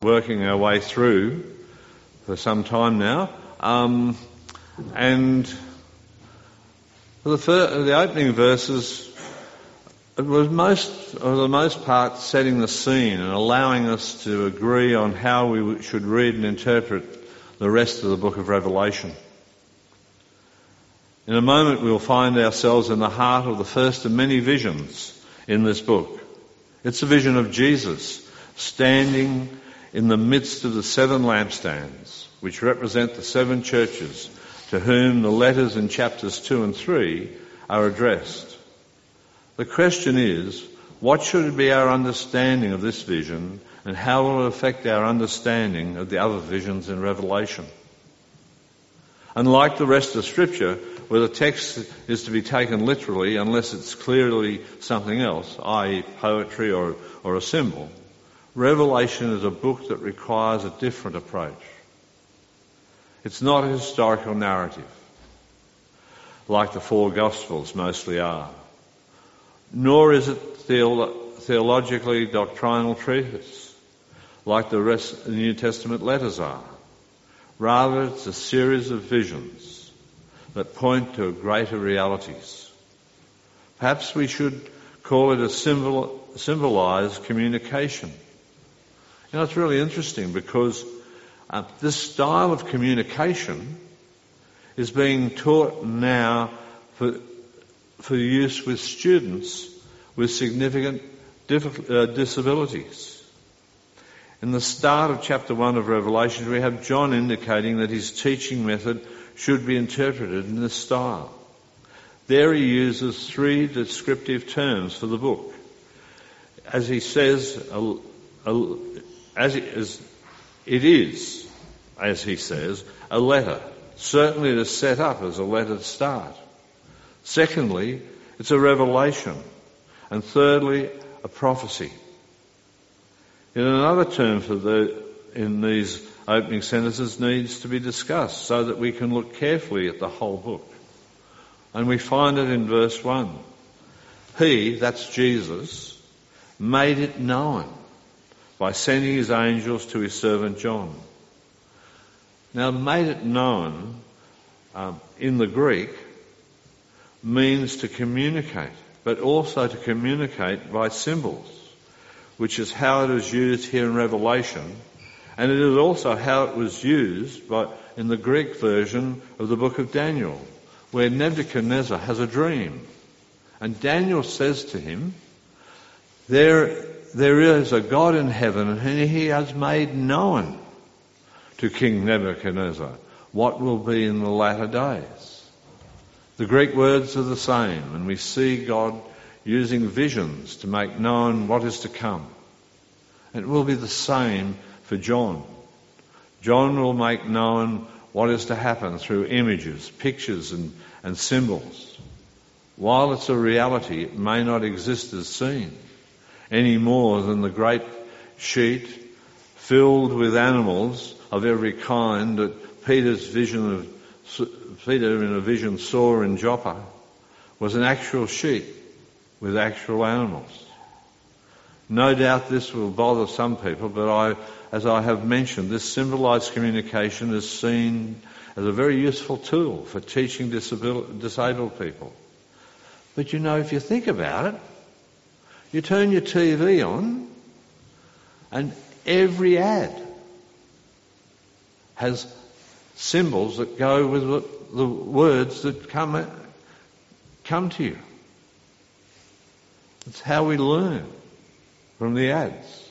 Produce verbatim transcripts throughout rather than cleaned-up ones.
working our way through for some time now. Um, and for the, fir- the opening verses, it was most, for the most part, setting the scene and allowing us to agree on how we should read and interpret the rest of the book of Revelation. In a moment we'll find ourselves in the heart of the first of many visions in this book. It's a vision of Jesus standing in the midst of the seven lampstands, which represent the seven churches to whom the letters in chapters two and three are addressed. The question is, what should be our understanding of this vision, and how will it affect our understanding of the other visions in Revelation? Unlike the rest of Scripture, where the text is to be taken literally unless it's clearly something else, that is poetry or, or a symbol, Revelation is a book that requires a different approach. It's not a historical narrative, like the four Gospels mostly are, nor is it theolo- theologically doctrinal treatise, like the rest of the New Testament letters are. Rather, it's a series of visions that point to greater realities. Perhaps we should call it a symbol, symbolized communication. You know, it's really interesting because uh, this style of communication is being taught now for, for use with students with significant diff- uh, disabilities. In the start of chapter one of Revelation, we have John indicating that his teaching method should be interpreted in this style. There he uses three descriptive terms for the book. As he says, a, a, as it is, it is, as he says, a letter. Certainly it is set up as a letter to start. Secondly, it's a revelation. And thirdly, a prophecy. In another term for the, in these opening sentences needs to be discussed so that we can look carefully at the whole book. And we find it in verse one. He, that's Jesus, made it known by sending his angels to his servant John. Now, made it known um, in the Greek means to communicate, but also to communicate by symbols, which is how it is used here in Revelation, and it is also how it was used by, in the Greek version of the book of Daniel, where Nebuchadnezzar has a dream. And Daniel says to him, there, there is a God in heaven, and he has made known to King Nebuchadnezzar what will be in the latter days. The Greek words are the same, and we see God using visions to make known what is to come. It will be the same for John. John will make known what is to happen through images, pictures and, and symbols. While it's a reality, it may not exist as seen, any more than the great sheet filled with animals of every kind that Peter's vision of Peter in a vision saw in Joppa was an actual sheet with actual animals. No doubt this will bother some people, but I, as I have mentioned, this symbolized communication is seen as a very useful tool for teaching disabil- disabled people. But you know, if you think about it, you turn your T V on and every ad has symbols that go with the, the words that come, come to you. It's how we learn from the ads.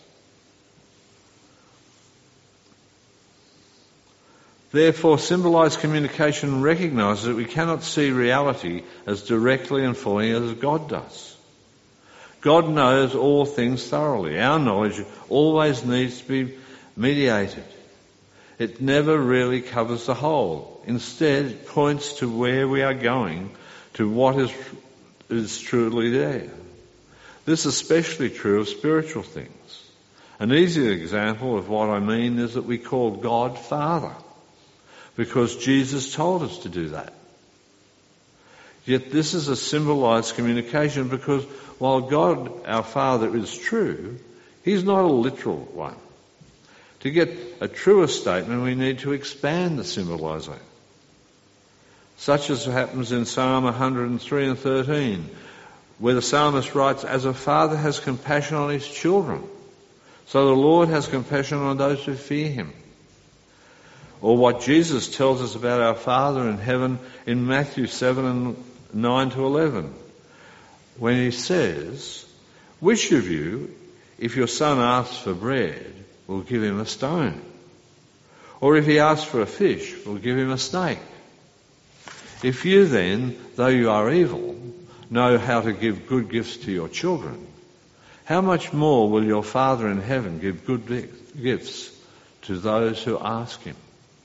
Therefore, symbolized communication recognises that we cannot see reality as directly and fully as God does. God knows all things thoroughly. Our knowledge always needs to be mediated. It never really covers the whole. Instead, it points to where we are going, to what is, is truly there. This is especially true of spiritual things. An easy example of what I mean is that we call God Father, because Jesus told us to do that. Yet this is a symbolized communication because while God, our Father, is true, he's not a literal one. To get a truer statement, we need to expand the symbolising, such as happens in Psalm one hundred three and thirteen, where the psalmist writes, "As a father has compassion on his children, so the Lord has compassion on those who fear him." Or what Jesus tells us about our Father in heaven in Matthew seven and nine to eleven, when he says, "Which of you, if your son asks for bread, will give him a stone? Or if he asks for a fish, will give him a snake? If you then, though you are evil, know how to give good gifts to your children, how much more will your Father in heaven give good gifts to those who ask him?"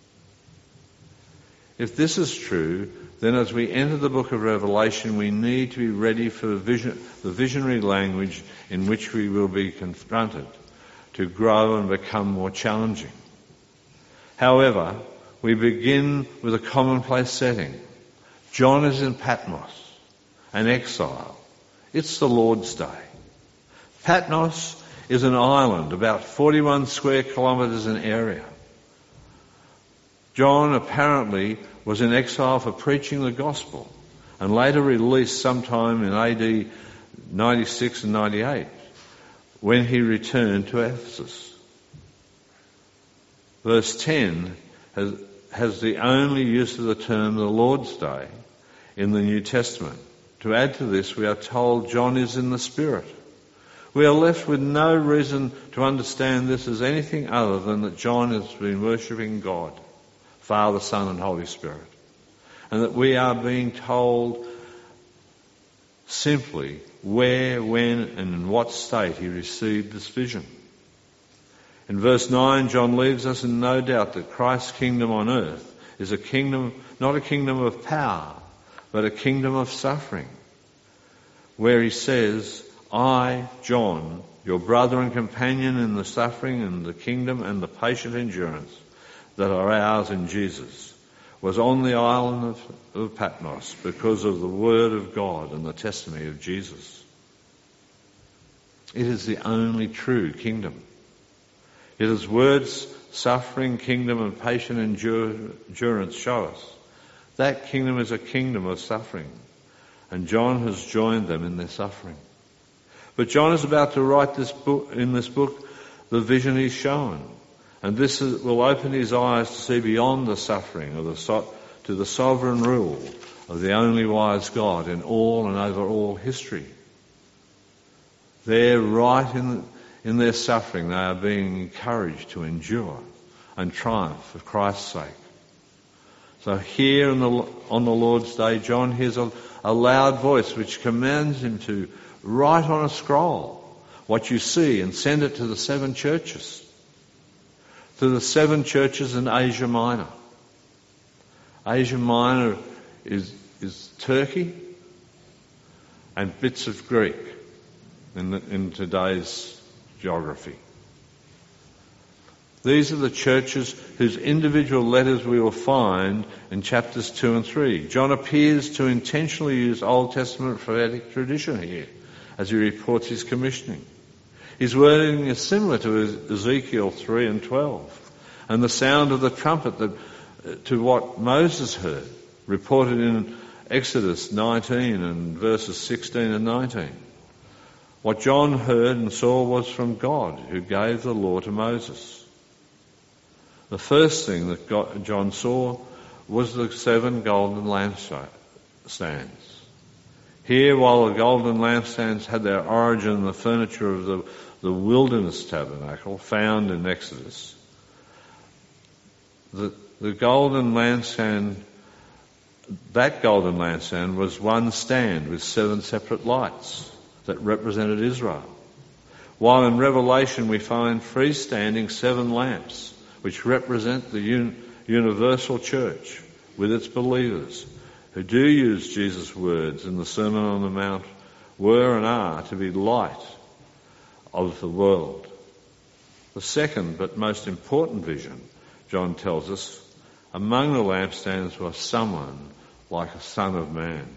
If this is true, then as we enter the book of Revelation, we need to be ready for the, vision, the visionary language in which we will be confronted to grow and become more challenging. However, we begin with a commonplace setting. John is in Patmos, an exile. It's the Lord's Day. Patmos is an island about forty-one square kilometres in area. John apparently was in exile for preaching the gospel and later released sometime in A D ninety-six and ninety-eight when he returned to Ephesus. Verse ten has, has the only use of the term the Lord's Day in the New Testament. To add to this, we are told John is in the Spirit. We are left with no reason to understand this as anything other than that John has been worshipping God, Father, Son and Holy Spirit, and that we are being told simply where, when and in what state he received this vision. In verse nine, John leaves us in no doubt that Christ's kingdom on earth is a kingdom, not a kingdom of power, but a kingdom of suffering, where he says, "I, John, your brother and companion in the suffering and the kingdom and the patient endurance that are ours in Jesus, was on the island of, of Patmos because of the word of God and the testimony of Jesus." It is the only true kingdom. It is words, suffering, kingdom and patient endurance show us. That kingdom is a kingdom of suffering, and John has joined them in their suffering. But John is about to write this book, in this book, the vision he's shown. And this is, will open his eyes to see beyond the suffering of the so, to the sovereign rule of the only wise God in all and over all history. There, right in, in their suffering, they are being encouraged to endure and triumph for Christ's sake. So here in the, on the Lord's Day, John hears a, a loud voice which commands him to write on a scroll what you see and send it to the seven churches. To the seven churches in Asia Minor. Asia Minor is, is Turkey and bits of Greek in, the, in today's geography. These are the churches whose individual letters we will find in chapters two and three. John appears to intentionally use Old Testament prophetic tradition here as he reports his commissioning. His wording is similar to Ezekiel three and twelve, and the sound of the trumpet that, to what Moses heard, reported in Exodus nineteen and verses sixteen and nineteen. What John heard and saw was from God, who gave the law to Moses. The first thing that God, John saw was the seven golden lampstands. Here, while the golden lampstands had their origin in the furniture of the, the wilderness tabernacle found in Exodus, the, the golden lampstand, that golden lampstand was one stand with seven separate lights that represented Israel. While in Revelation we find freestanding seven lamps which represent the un- universal church with its believers who do use Jesus' words in the Sermon on the Mount, were and are to be light of the world. The second but most important vision, John tells us, among the lampstands was someone like a Son of Man.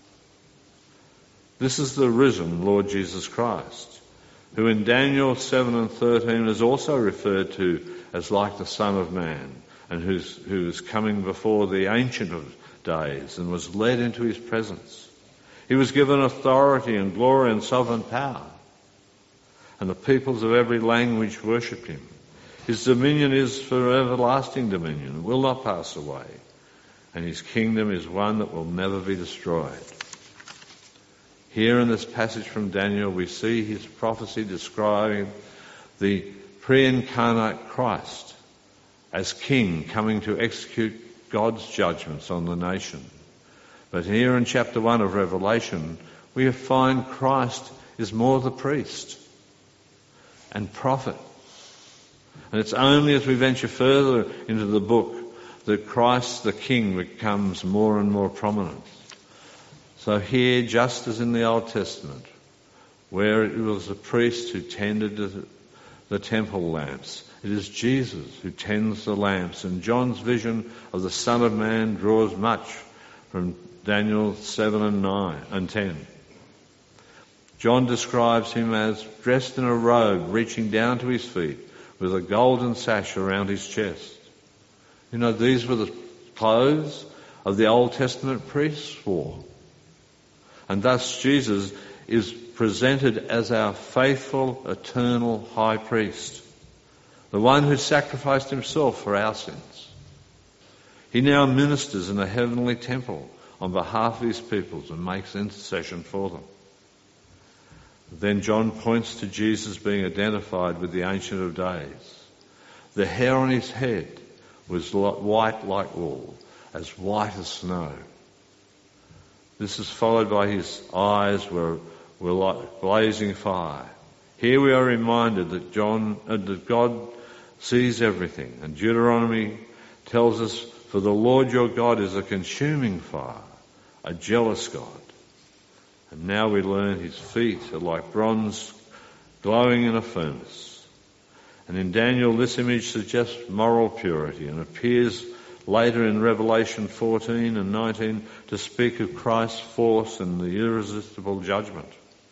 This is the risen Lord Jesus Christ, who in Daniel seven and thirteen is also referred to as like the Son of Man, and who's, who was coming before the Ancient of Days and was led into his presence. He was given authority and glory and sovereign power, and the peoples of every language worshipped him. His dominion is for everlasting dominion, and will not pass away, and his kingdom is one that will never be destroyed. Here in this passage from Daniel, we see his prophecy describing the pre-incarnate Christ as king coming to execute God's judgments on the nation. But here in chapter one of Revelation, we find Christ is more the priest and prophet. And it's only as we venture further into the book that Christ the King becomes more and more prominent. So here, just as in the Old Testament, where it was the priest who tended the, the temple lamps, it is Jesus who tends the lamps. And John's vision of the Son of Man draws much from Daniel seven and nine and ten. John describes him as dressed in a robe reaching down to his feet, with a golden sash around his chest. You know, these were the clothes of the Old Testament priests wore. And thus Jesus is presented as our faithful, eternal high priest, the one who sacrificed himself for our sins. He now ministers in the heavenly temple on behalf of his peoples and makes intercession for them. Then John points to Jesus being identified with the Ancient of Days. The hair on his head was white like wool, as white as snow. This is followed by his eyes were, were like blazing fire. Here we are reminded that John, uh, that God sees everything. And Deuteronomy tells us, "For the Lord your God is a consuming fire, a jealous God." And now we learn his feet are like bronze glowing in a furnace. And in Daniel, this image suggests moral purity and appears later in Revelation fourteen and nineteen to speak of Christ's force and the irresistible judgment.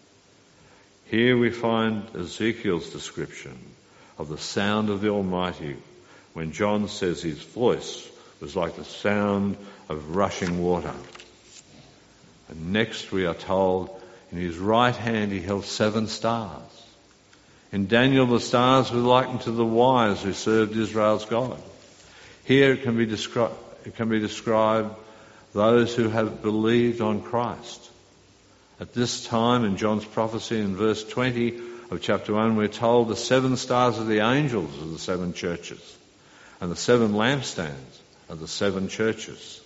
Here we find Ezekiel's description of the sound of the Almighty when John says his voice was like the sound of rushing water. And next we are told in his right hand he held seven stars. In Daniel, the stars were likened to the wise who served Israel's God. Here it can be described, it can be described those who have believed on Christ. At this time in John's prophecy in verse twenty of chapter one, we're told the seven stars are the angels of the seven churches, and the seven lampstands are the seven churches.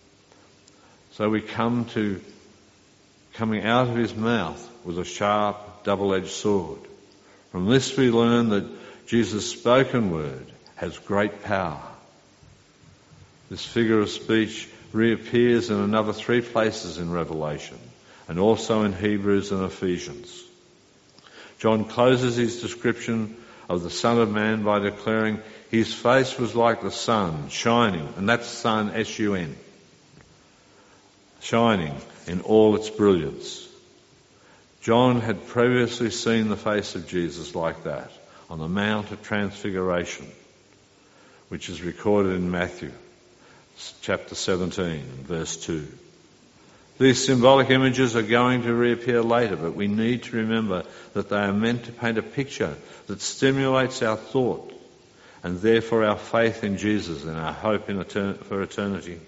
So we come to coming out of his mouth with a sharp, double-edged sword. From this we learn that Jesus' spoken word has great power. This figure of speech reappears in another three places in Revelation, and also in Hebrews and Ephesians. John closes his description of the Son of Man by declaring his face was like the sun, shining, and that's sun, S U N, shining in all its brilliance. John had previously seen the face of Jesus like that on the Mount of Transfiguration, which is recorded in Matthew chapter seventeen, verse two. These symbolic images are going to reappear later, but we need to remember that they are meant to paint a picture that stimulates our thought and therefore our faith in Jesus and our hope in etern- for eternity.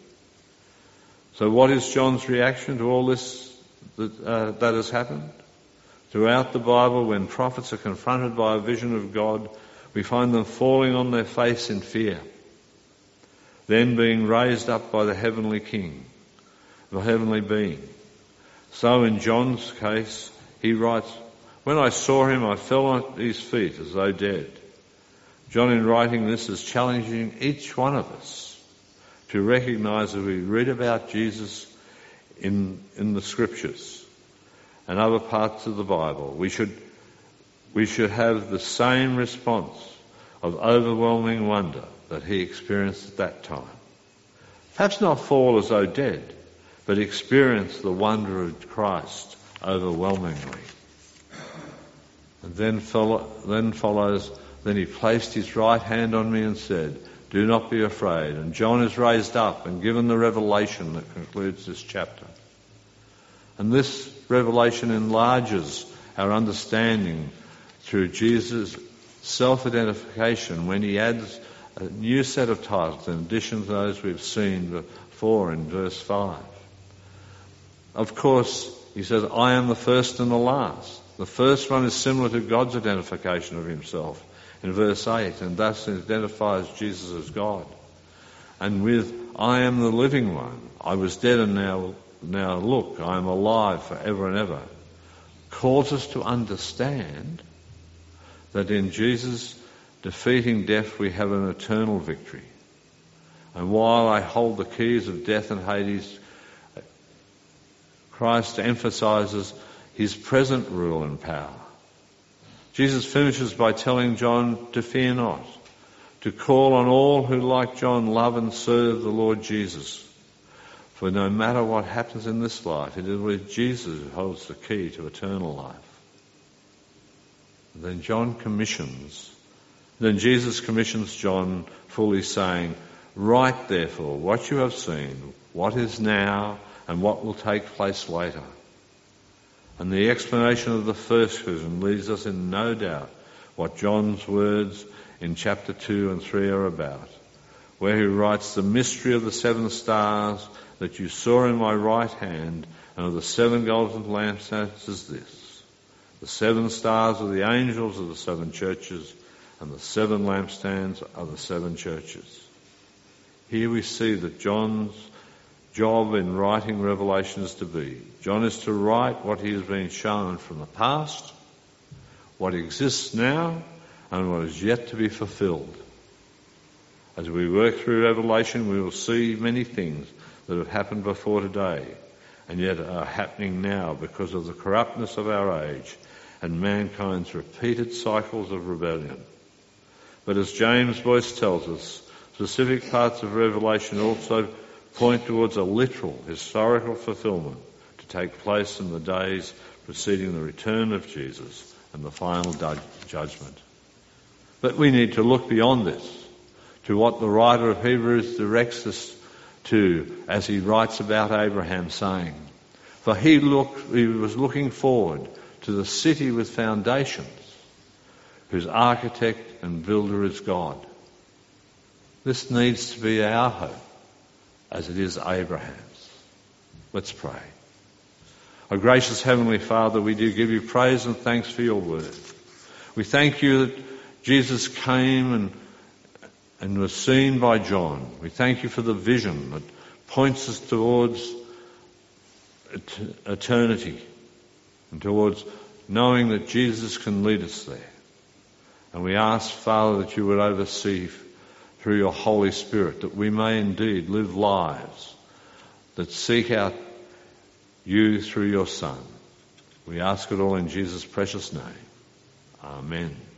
So what is John's reaction to all this that, uh, that has happened? Throughout the Bible, when prophets are confronted by a vision of God, we find them falling on their face in fear, then being raised up by the heavenly King, the heavenly being. So in John's case, he writes, "When I saw him, I fell at his feet as though dead." John, in writing this, is challenging each one of us to recognise that we read about Jesus in, in the Scriptures and other parts of the Bible. We should, we should have the same response of overwhelming wonder that he experienced at that time. Perhaps not fall as though dead, but experience the wonder of Christ overwhelmingly. And then, follow, then follows Then he placed his right hand on me and said, "Do not be afraid." And John is raised up and given the revelation that concludes this chapter. And this revelation enlarges our understanding through Jesus' self-identification when he adds a new set of titles in addition to those we've seen before in verse five. Of course, he says, "I am the first and the last." The first one is similar to God's identification of himself in verse eight, and thus identifies Jesus as God. And with "I am the living one," I was dead and now, now look, I am alive forever and ever, calls us to understand that in Jesus defeating death we have an eternal victory. And while I hold the keys of death and Hades, Christ emphasizes his present rule and power. Jesus finishes by telling John to fear not, to call on all who, like John, love and serve the Lord Jesus. For no matter what happens in this life, it is with Jesus who holds the key to eternal life. And then John commissions, then Jesus commissions John fully, saying, "Write therefore what you have seen, what is now, and what will take place later." And the explanation of the first vision leaves us in no doubt what John's words in chapter two and three are about, where he writes, "The mystery of the seven stars that you saw in my right hand and of the seven golden lampstands is this. The seven stars are the angels of the seven churches, and the seven lampstands are the seven churches." Here we see that John's job in writing Revelation is to be. John is to write what he has been shown from the past, what exists now, and what is yet to be fulfilled. As we work through Revelation, we will see many things that have happened before today, and yet are happening now because of the corruptness of our age and mankind's repeated cycles of rebellion. But as James Boyce tells us, specific parts of Revelation also point towards a literal historical fulfillment to take place in the days preceding the return of Jesus and the final du- judgment. But we need to look beyond this to what the writer of Hebrews directs us to as he writes about Abraham, saying, "For he looked, he was looking forward to the city with foundations, whose architect and builder is God." This needs to be our hope, as it is Abraham's. Let's pray. Our gracious Heavenly Father, we do give you praise and thanks for your word. We thank you that Jesus came and, and was seen by John. We thank you for the vision that points us towards eternity and towards knowing that Jesus can lead us there. And we ask, Father, that you would oversee through your Holy Spirit, that we may indeed live lives that seek out you through your Son. We ask it all in Jesus' precious name. Amen.